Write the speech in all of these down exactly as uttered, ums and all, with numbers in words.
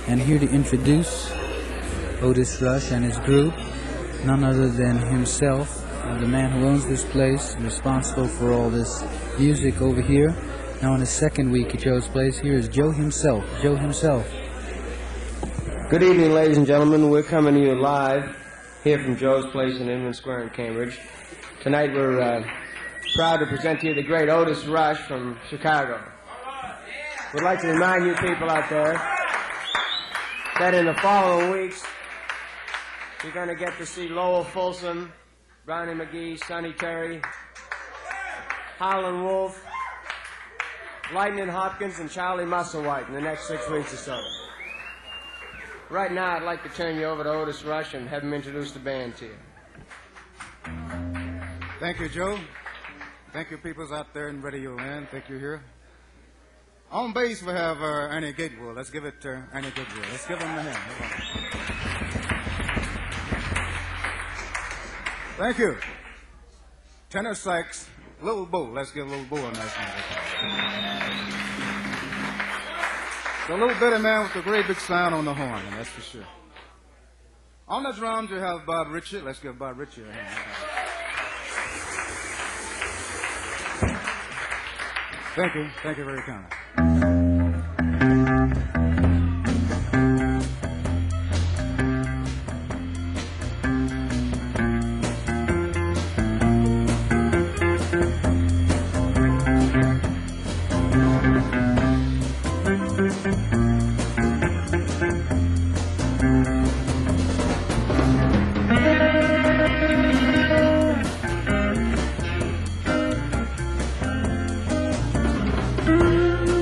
And here to introduce Otis Rush and his group, none other than himself, the man who owns this place, responsible for all this music over here. Now in his second week at Joe's place, here is Joe himself. Joe himself. Good evening, ladies and gentlemen. We're coming to you live here from Joe's place in Inman Square in Cambridge. Tonight we're uh, proud to present to you the great Otis Rush from Chicago. We'd like to remind you people out there that in the following weeks you're going to get to see Lowell Fulson, Brownie McGee, Sonny Terry, Howlin' Wolf, Lightning Hopkins, and Charlie Musselwhite in the next six weeks or so. Right now, I'd like to turn you over to Otis Rush and have him introduce the band to you. Thank you, Joe. Thank you, peoples out there in Radio Land. Thank you here. On bass, we have uh, Ernie Gatewood. Let's give it to uh, Ernie Gatewood. Let's give him a hand. Thank you. Tenor sax, Little Bo. Let's give Little Bo a nice hand. The little bitty man with the great big sound on the horn, and that's for sure. On the drums, you have Bob Ritchie. Let's give Bob Ritchie a hand. Thank you. Thank you very kindly. Thank you.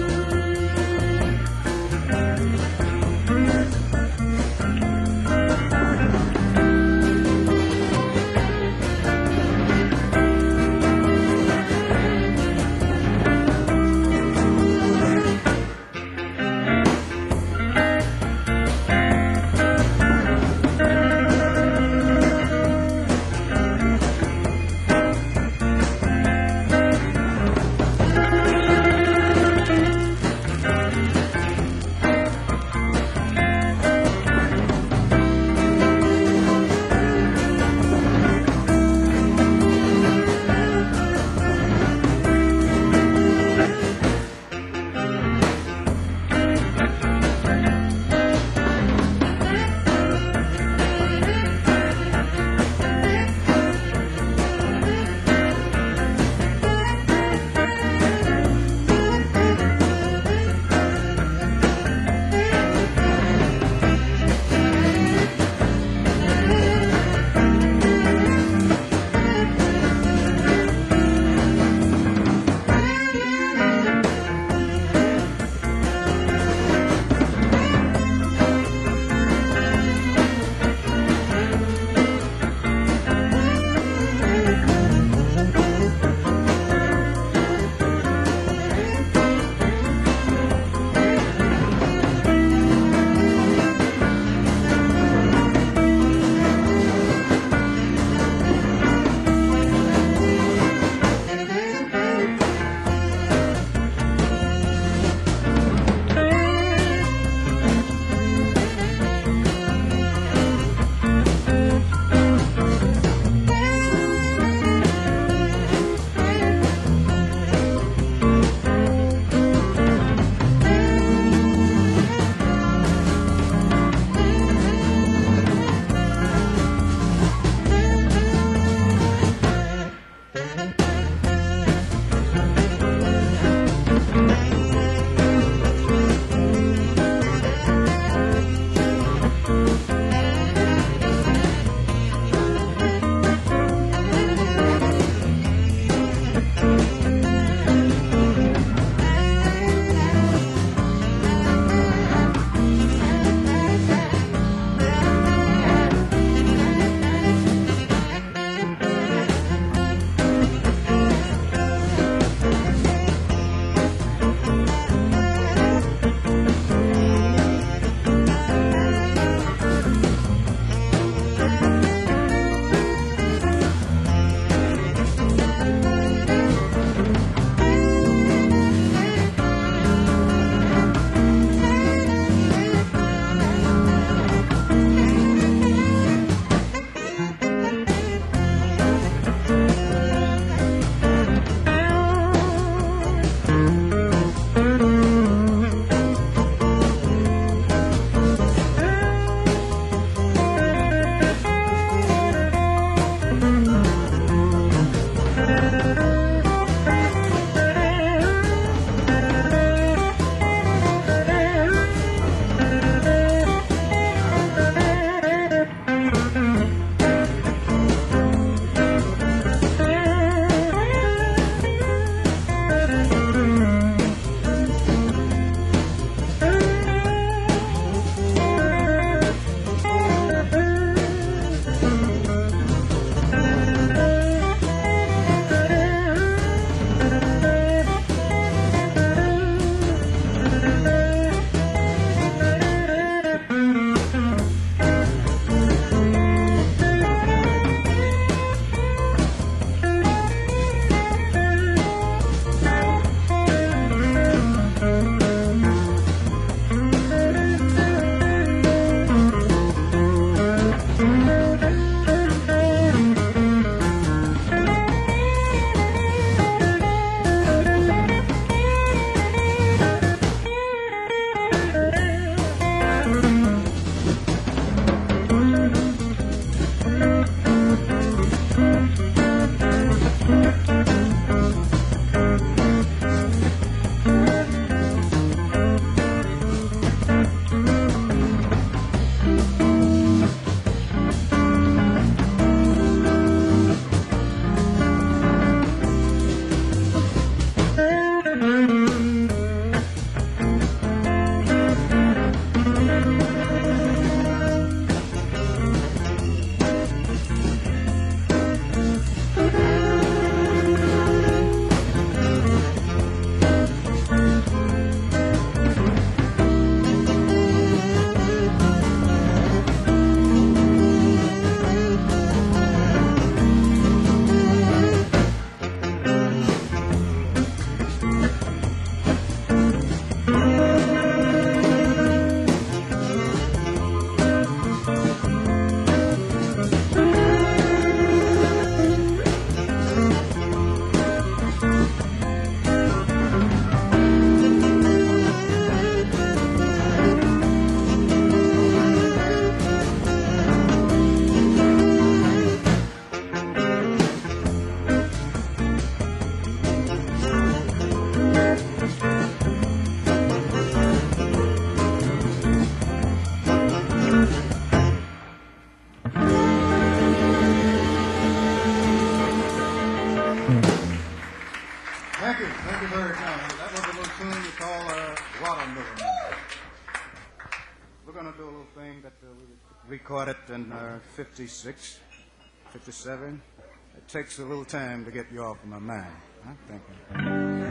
going to do a little thing that uh, we recorded in uh, fifty-six, fifty-seven. It takes a little time to get you off of my mind. Huh? Thank you.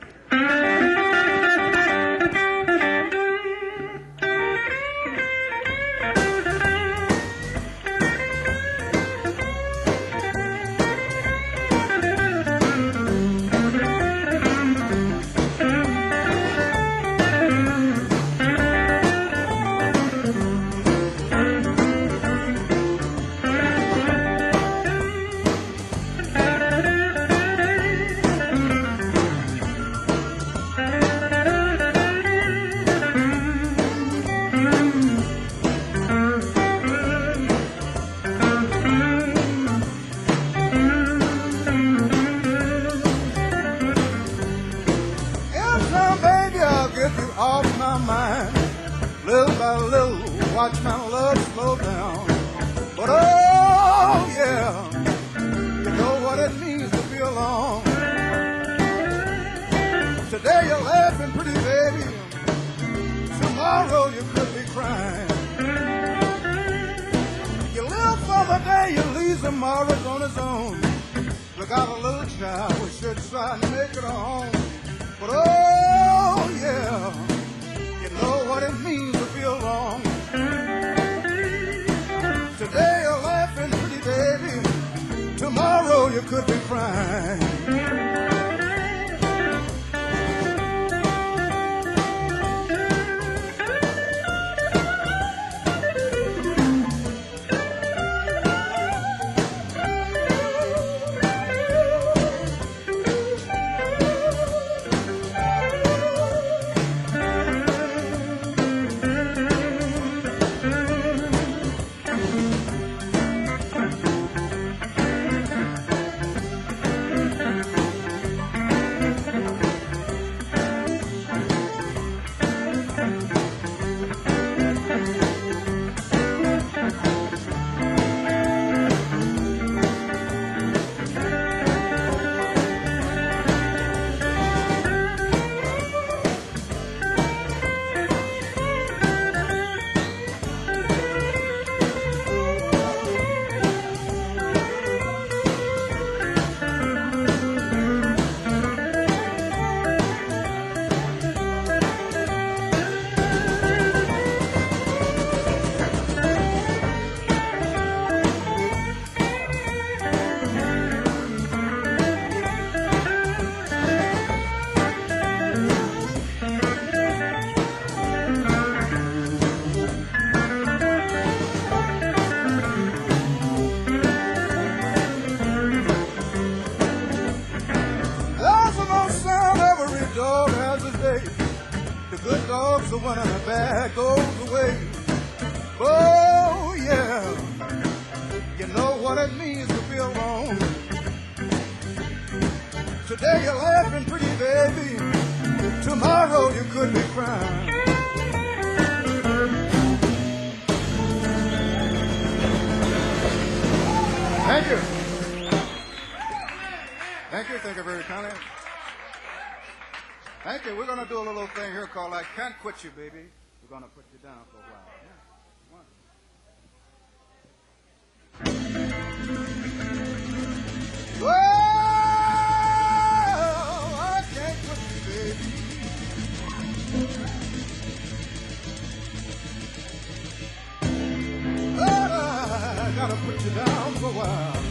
Watch my love slow down. But oh yeah, you know what it means to be alone. Today you're laughing pretty baby, tomorrow you could be crying. You live for the day, you leave tomorrow's on his own. We got a little child, we should try and make it a home. But oh yeah, you know what it means to be alone. Today you're laughing pretty baby, tomorrow you could be crying. The one in the bag goes away. Oh yeah, you know what it means to be alone. Today you're laughing pretty baby, tomorrow you could be crying. Thank you. Thank you, thank you very kindly. Thank you. We're going to do a little thing here called I Can't Quit You, Baby. We're going to put you down for a while. Yeah. Well, I can't quit you, baby. But I got to put you down for a while.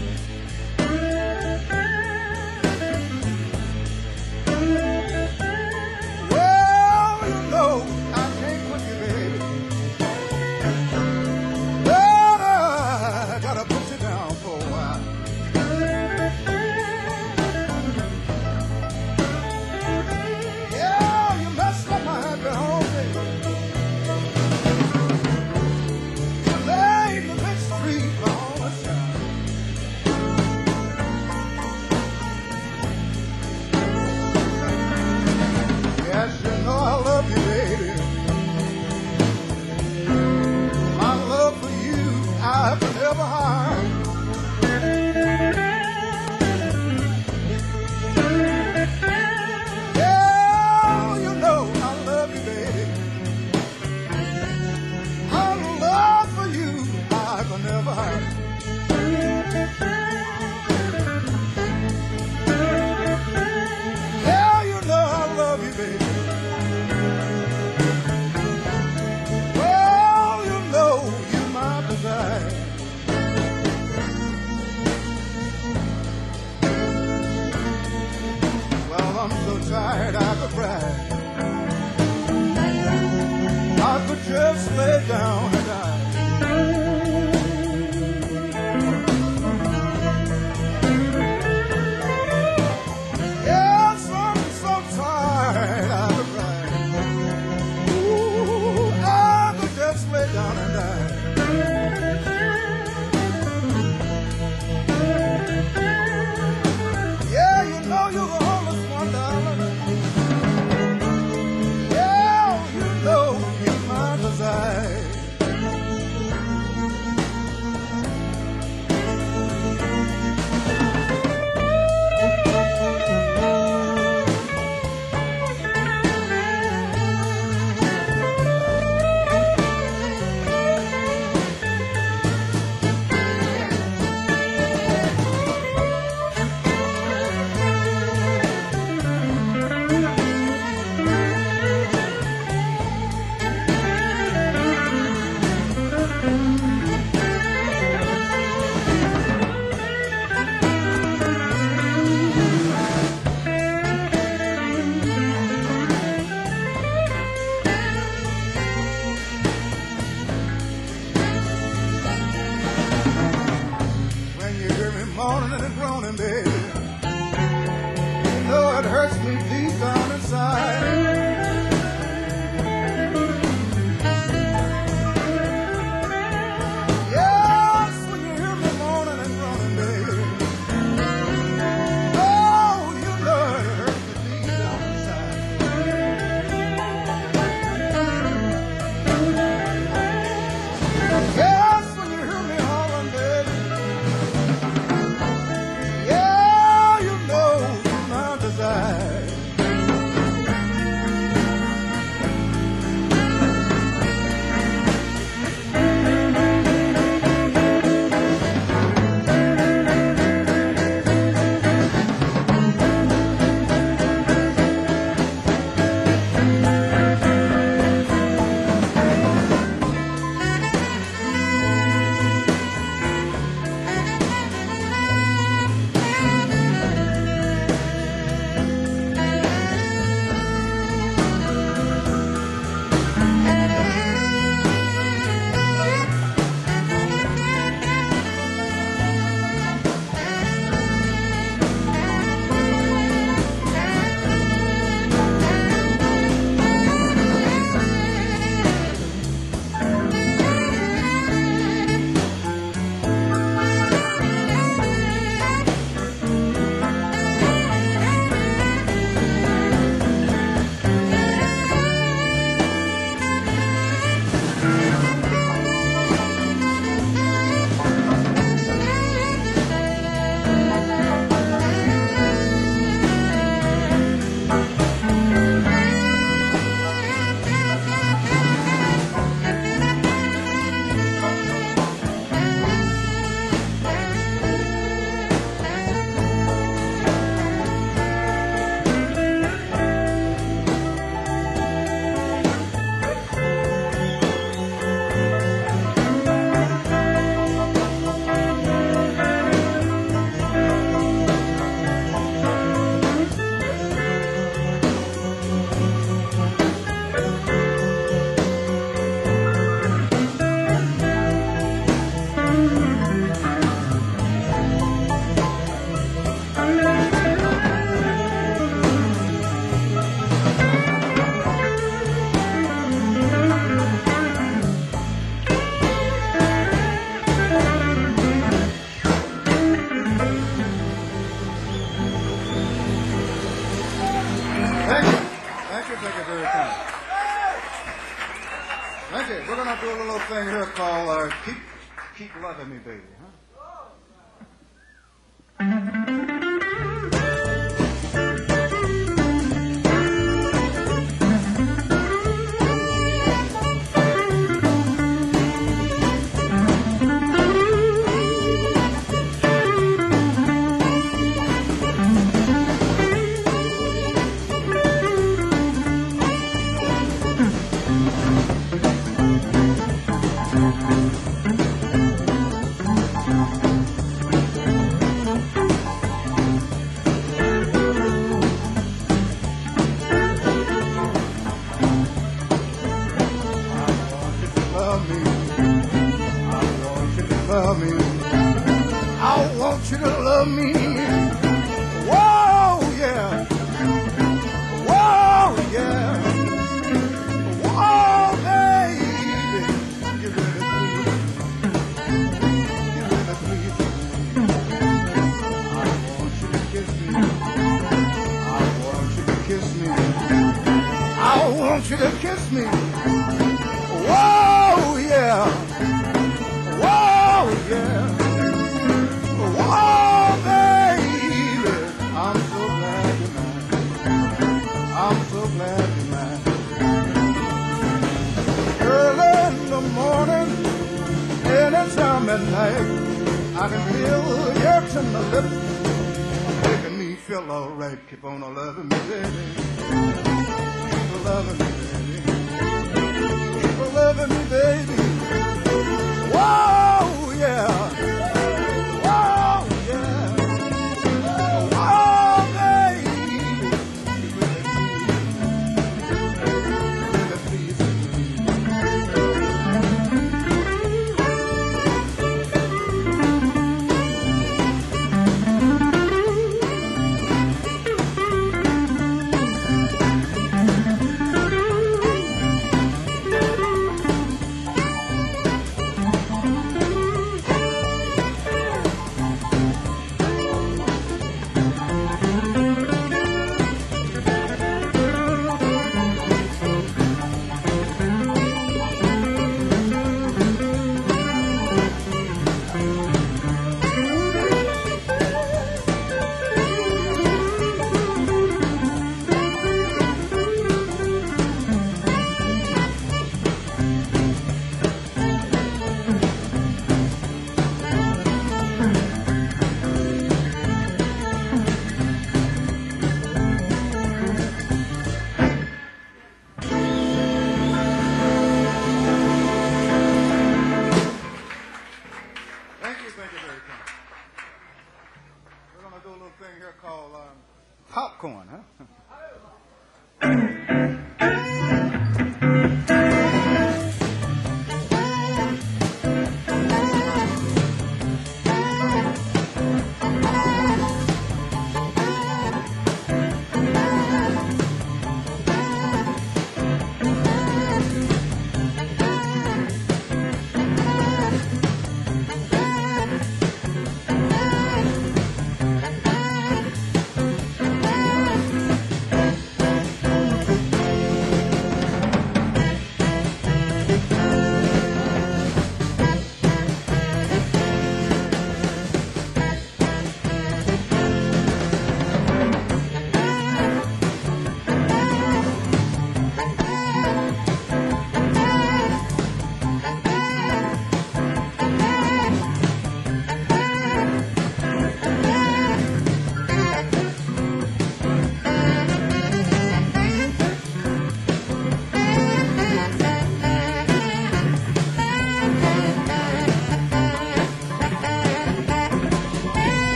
lay down and die. Yes, I'm so tired out of ride. Ooh, I could just lay down and die. Yeah, you know you're the homeless one, darling. Yeah, you know you're my desire. When you hear me moaning and groaning, baby, you know it hurts me deep down inside. Yes, when you hear me moaning and groaning, baby, oh, you know it hurts me deep down inside. Yes, when you hear me hollering, baby, yeah, you know my desire. Thank you. Thank you, thank you very kind. Thank you. We're gonna do a little thing here called uh, "Keep Keep Loving Me, Baby." Huh? love me. I want you to love me. I want you to love me. Whoa, yeah. Whoa, yeah. Whoa, baby. You really please. You really please. I want you to kiss me. I want you to kiss me. I want you to kiss me. Whoa, yeah. Whoa, yeah. Whoa, baby. I'm so glad you're mine. I'm so glad you're mine. Early in the morning, anytime at night, I can feel your tender lips making me feel alright. Keep on loving me, baby. Keep loving me, baby. Keep loving me, baby. Whoa, yeah. Whoa, yeah. Whoa, baby. You really please. You really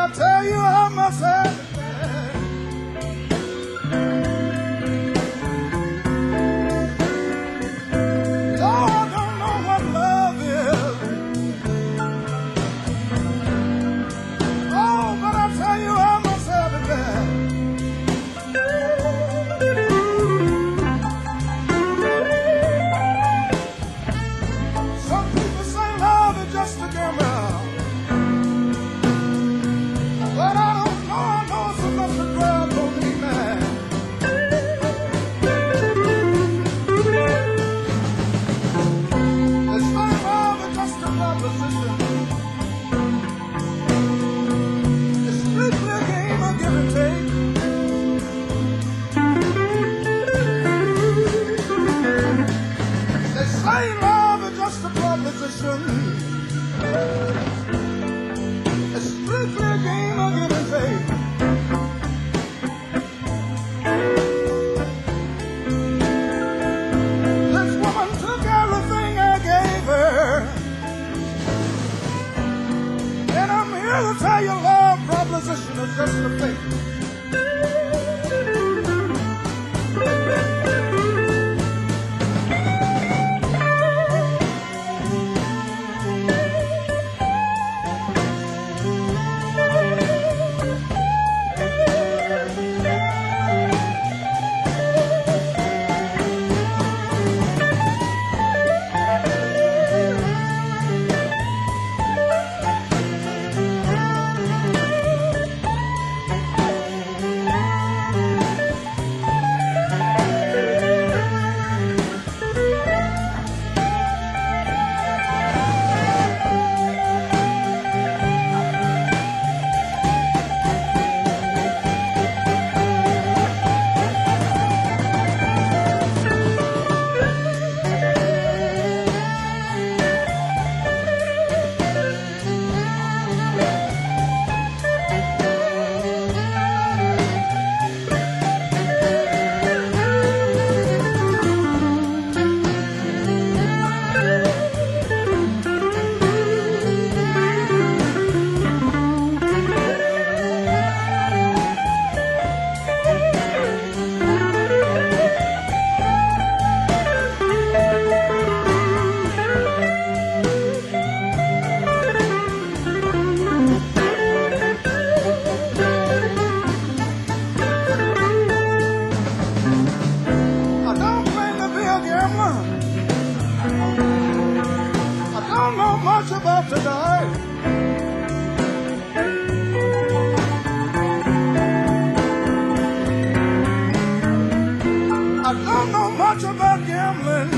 tell you I must have it bad. Oh, I don't know what love is. Oh, but I tell you I must have it bad. Some people say love is just a gamble. But I don't know, I know it's enough to grab on me, man. This ain't love, it's just a proposition. It's strictly a game of give and take. This ain't love, it's just a proposition. It's strictly a game of give and take. This woman took everything I gave her, and I'm here to tell you love proposition is just a fake. I don't claim to be a gambler. I don't know much about the diet. I don't know much about gambling.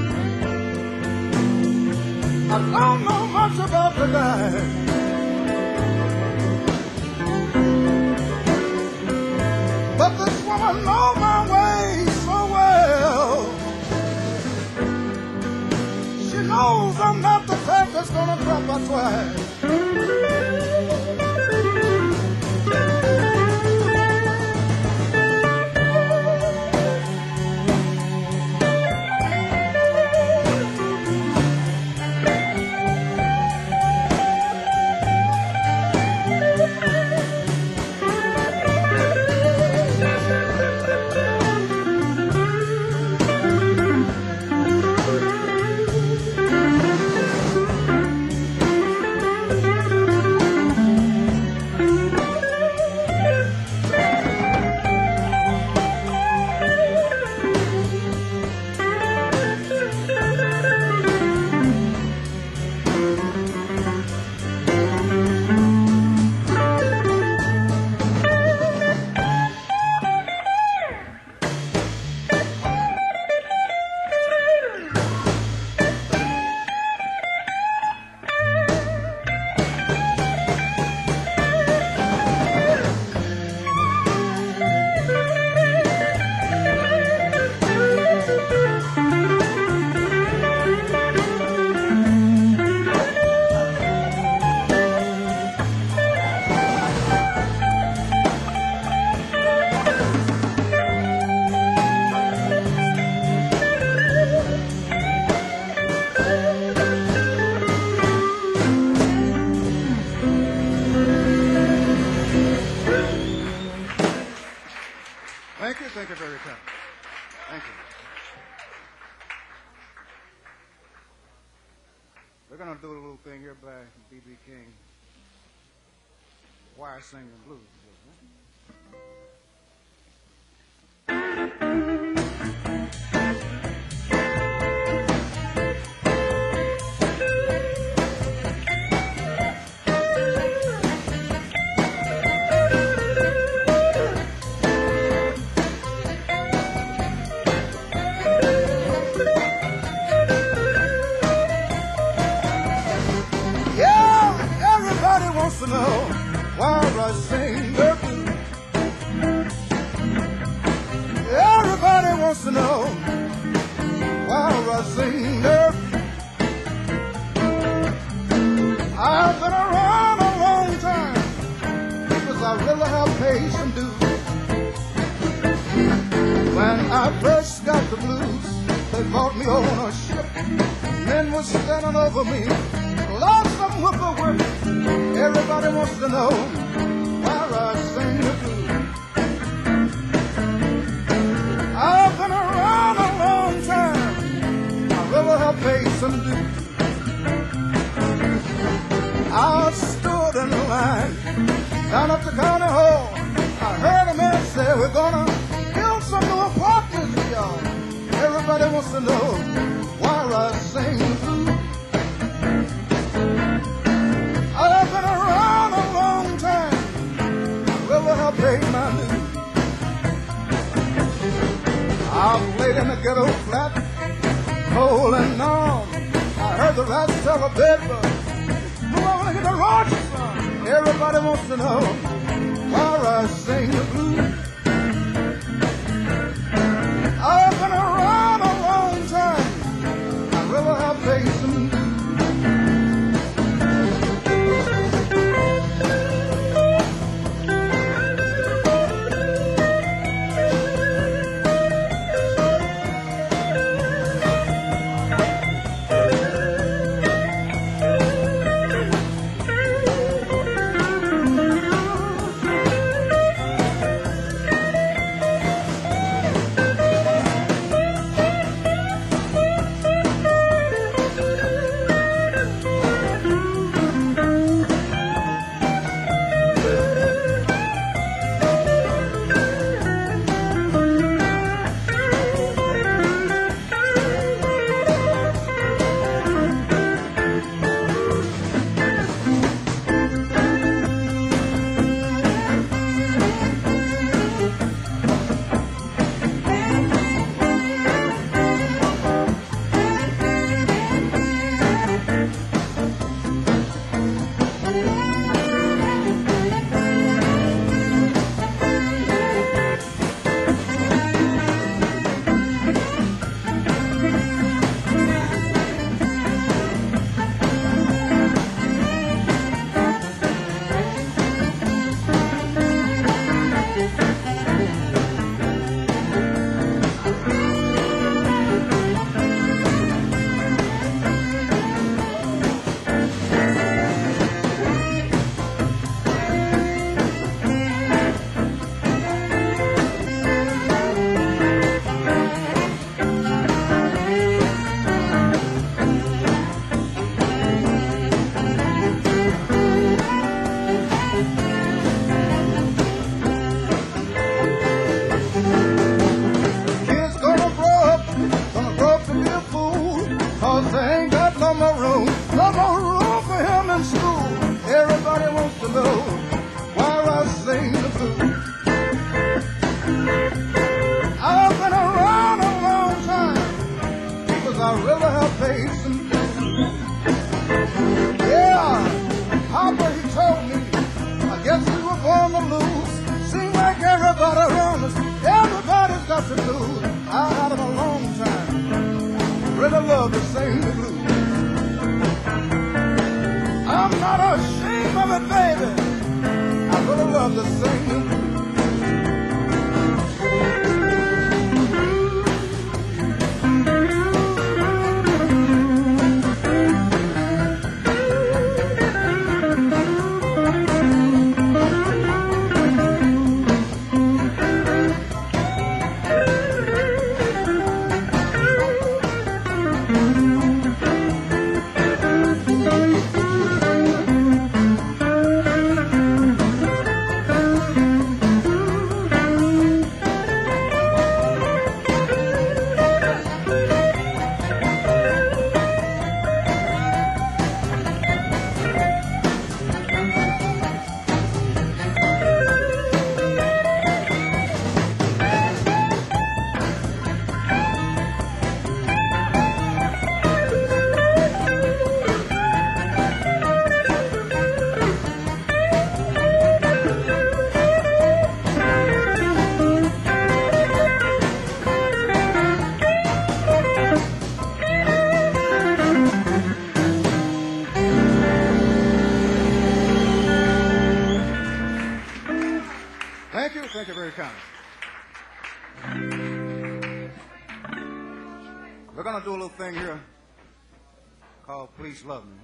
I don't know much about the diet. But this woman knows my ways so well. She knows I'm not the type that's gonna drop her twice. Thank you very much. Thank you. We're going to do a little thing here by B B King. Choir singing blues. To know why I sing the blues. Everybody wants to know why I sing the blues. I've been around a long time because I really have paid some dues. When I first got the blues, they brought me on a ship. Men were standing over me. Lots of whippoorwill. Everybody wants to know why I sing the blues. I've been around a long time. I really have paid some dues. I stood in the line down at the county hall. I heard a man say, we're gonna build some new apartments for y'all. Everybody wants to know why I sing the blues. I've been around a long time. I really have paid my dues. I've played in the ghetto flat, cold and numb. I heard the rats tell a bedbug, who I want to get the Rogers from. Everybody wants to know why I sing the blues. I've been around a long time. I really have paid some dues. Thank you very kindly. We're going to do a little thing here called Please Love Me.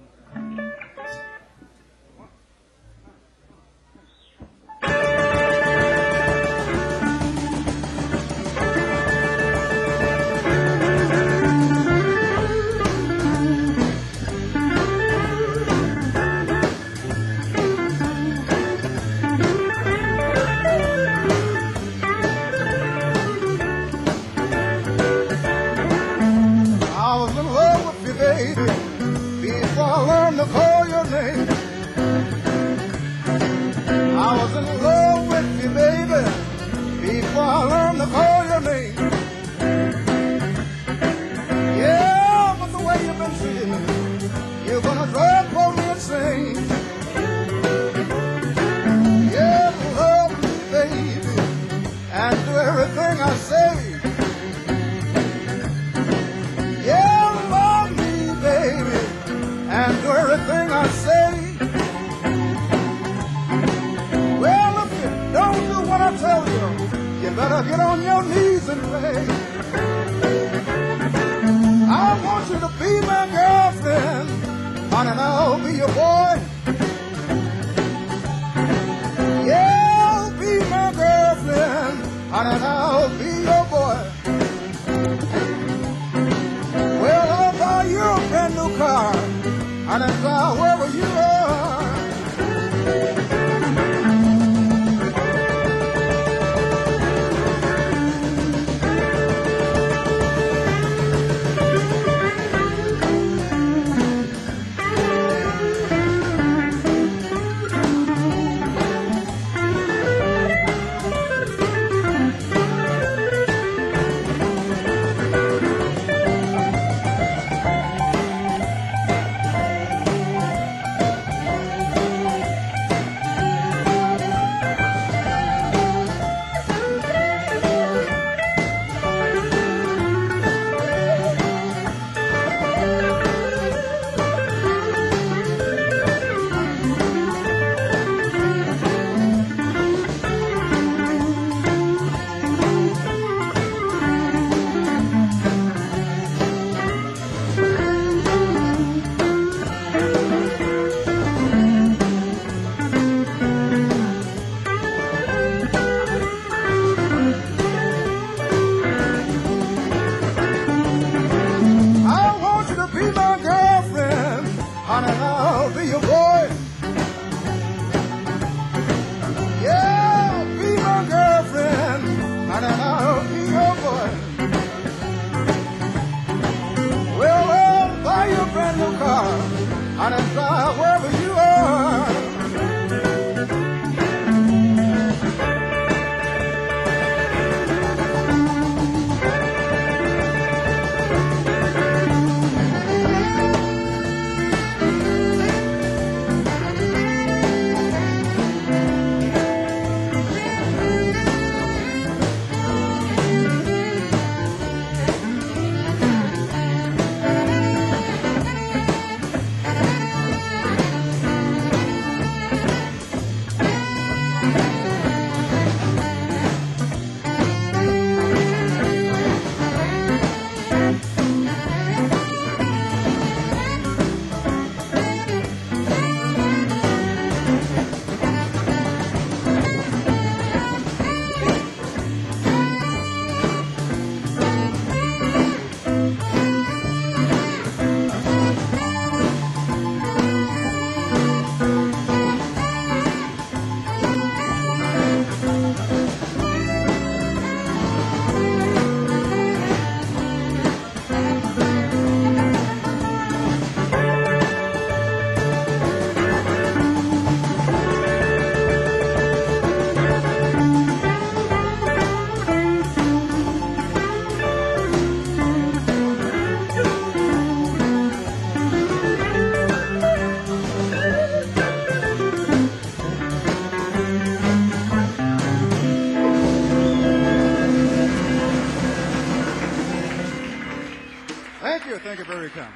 Thank you very kind.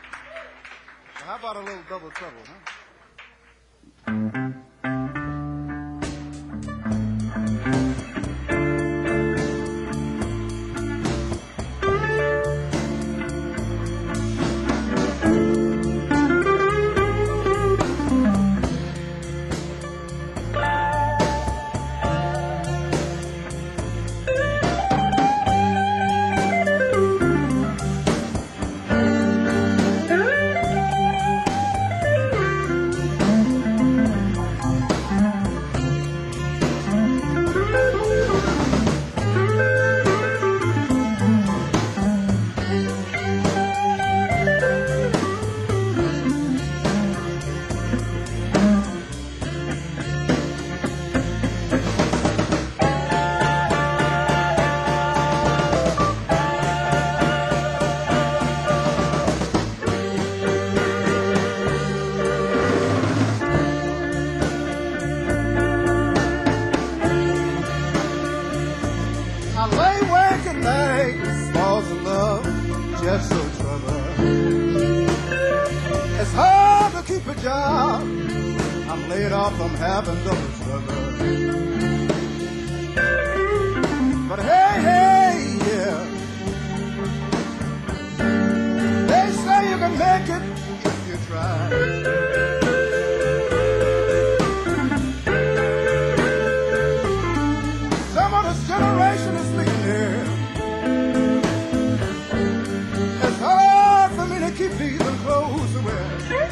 So how about a little double trouble, huh? laid off from having double trouble. But hey, hey, yeah. They say you can make it if you try. Some of this generation is speaking here. It's hard for me to keep these clothes to wear.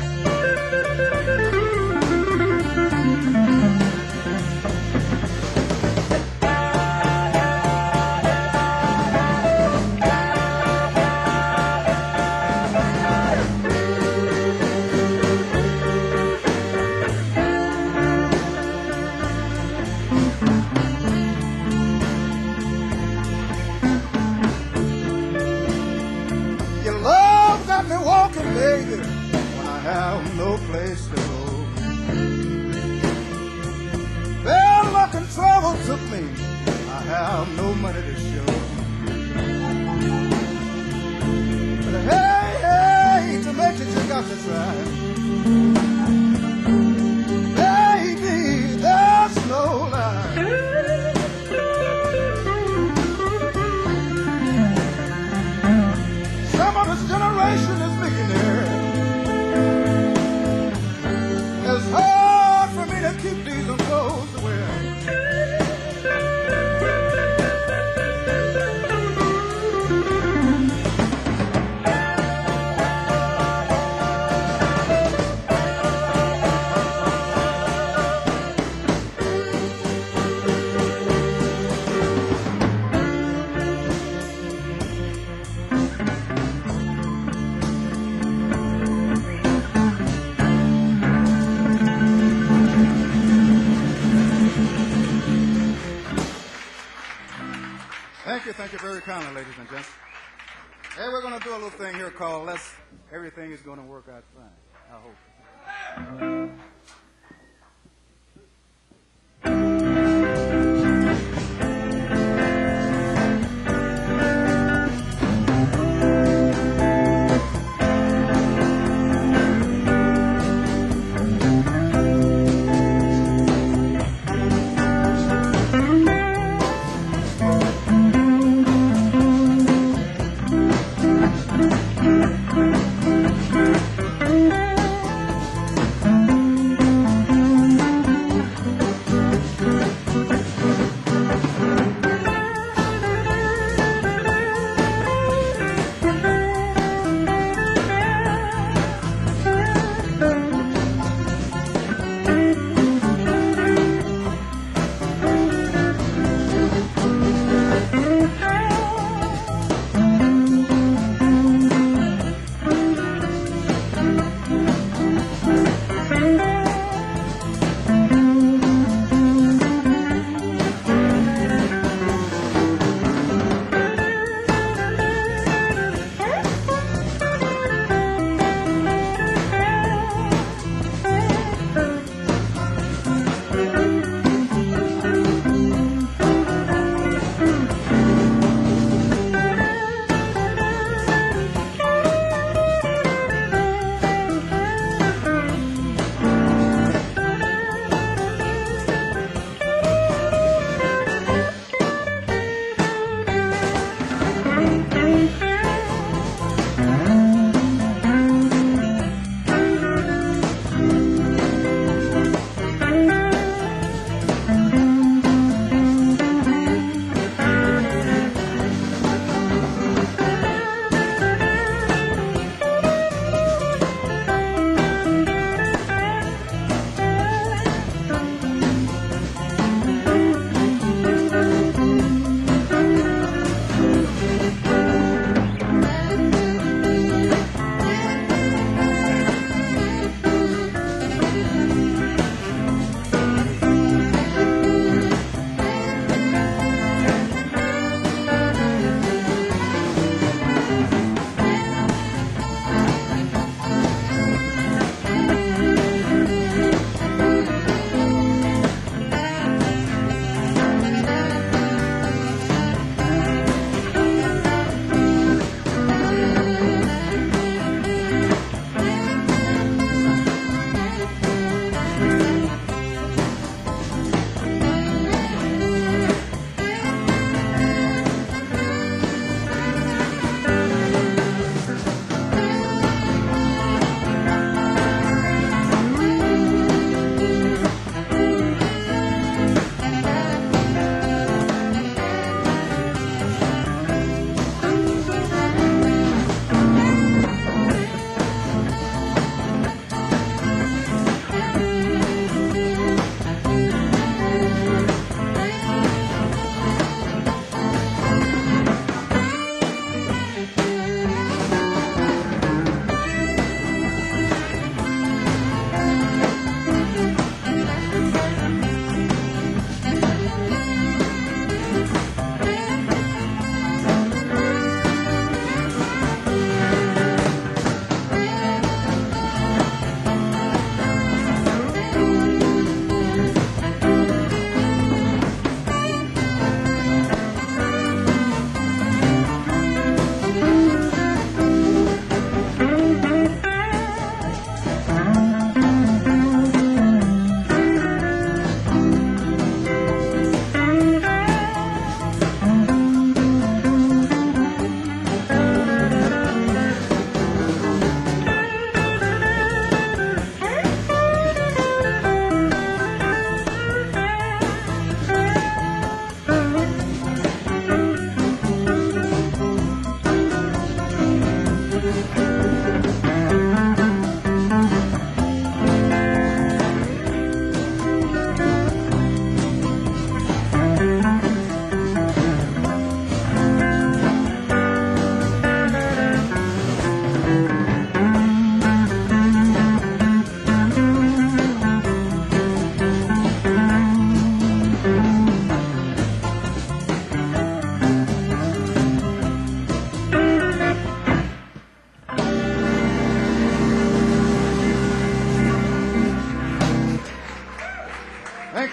Baby, when I have no place to go. Bad luck and trouble took me. I have no money to show. But hey, hey, to make it you got to try. Baby, there's no lie. Some of this generation is millionaire. It's hard for me to keep these clothes to wear. Thank you, thank you very kindly, ladies and gentlemen. Hey, we're going to do a little thing here called Let's Everything is Going to Work Out Fine. I hope.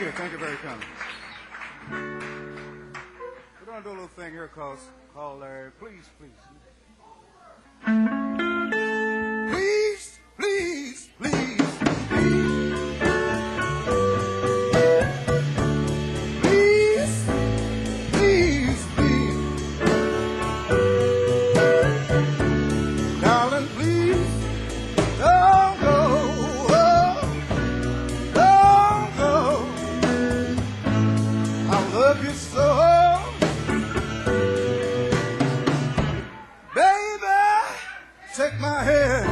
you. Thank you very much. We're going to do a little thing here called, called uh, Please, Please. Please, please, please, please. Please, please, please. Darling, please, don't go. Oh, don't go. I love you so. Take my hand.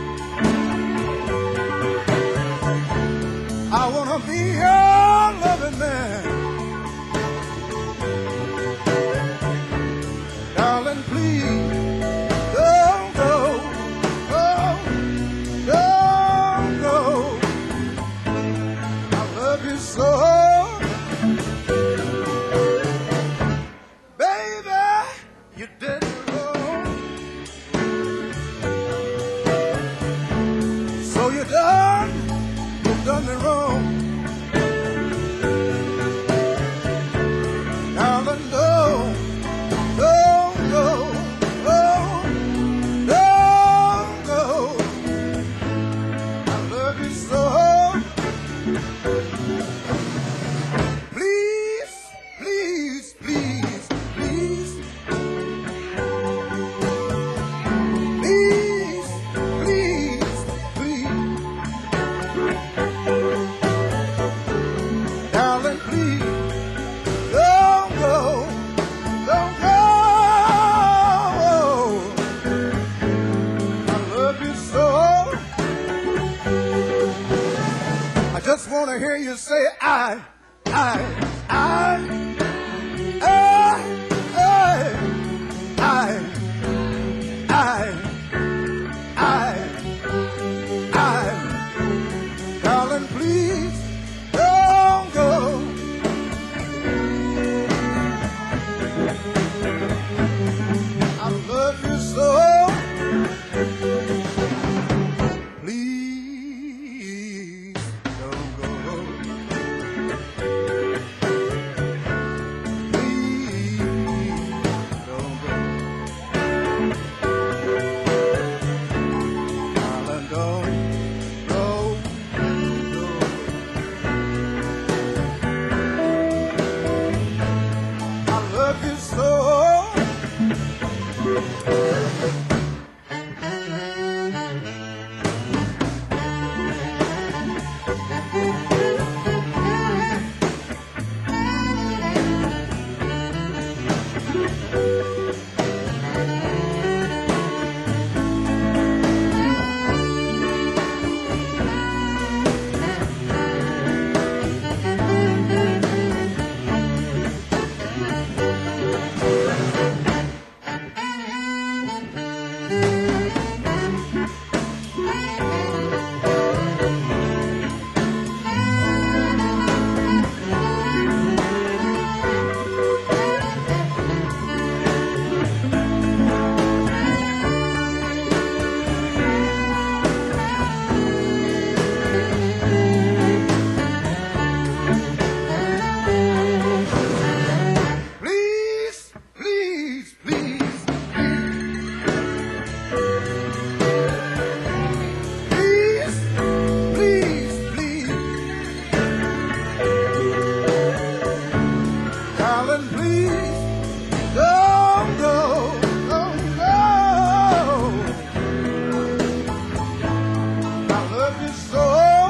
I wanna be your loving man. Darling, please don't go. Oh, don't go. I love you so. Baby, you did me wrong. So you done, you done me wrong. Darling, don't, don't go, oh, don't go. I love you so. Please, please, please, please. Please, please, please. Darling, please, don't go, don't go. I love you so. I just want to hear you say I, I, I, I, I, I, I, I, I. Darling, please don't go. I love you so. Please don't go. Please don't go. Darling, don't go. I love you so. Please, please, please, please, please, please. Darling, please don't go, don't go. I love you so.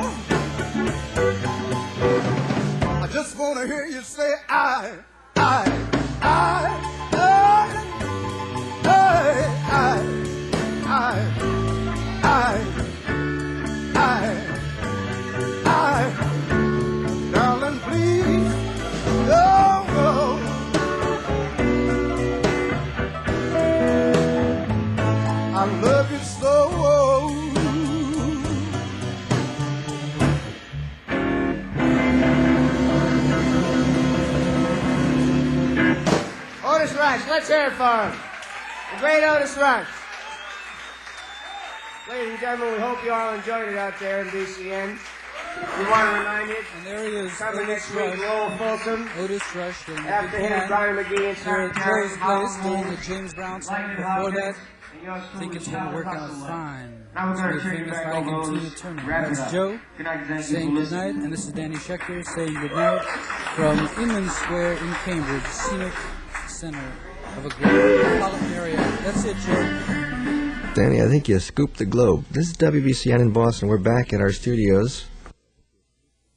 I just want to hear you say I, I, I, I, I, I, I, I, I, darling, please don't go. I love you so. Otis Rush, let's hear it for him. The great Otis Rush. Ladies and gentlemen, we hope you all enjoyed it out there in B C N. We want to remind you, And there he is, coming Otis next week, Rush. Lowell Fulton. Otis Rush and the After big him, band Brian McGee and here Sarah at Perry. Joe's Place doing the James Brown song. Before that, I think it's going to work out fine. Now we're It's going going to to be turn it famous back by over Tina to Turner. wrap it That's up. Joe Good night, thank you saying for good night, listening. and this is Danny Schechter saying good night from Inman Square in Cambridge, scenic center of a great metropolitan area. That's it, Joe. Danny, I think you scooped the globe. This is W B C N in Boston. We're back at our studios